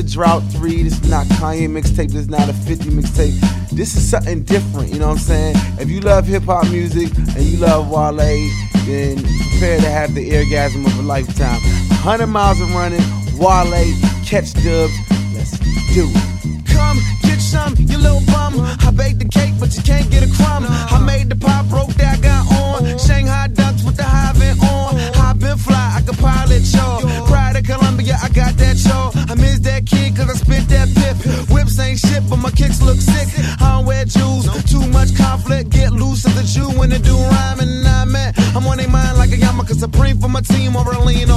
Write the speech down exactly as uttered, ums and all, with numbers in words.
the Drought three. This is not Kanye mixtape. This is not a fifty mixtape. This is something different, you know what I'm saying? If you love hip-hop music and you love Wale, then prepare to have the orgasm of a lifetime. one hundred miles of running, Wale, Catch Dubs, let's do it. Come get some, you little bum. I baked the cake, but you can't get a crumb. I made the pop rope that I got on. Shanghai ducks with the high vent on. High been fly, I can pilot y'all. Pride of Columbia, I got that y'all. I miss that kid cause I spit that pip. Whips ain't shit, but my kicks look sick. I don't wear jewels, too much conflict. Get loose as a Jew when they do rhyme and I'm at. I'm on their mind like a yarmulke supreme for my team. Or a lean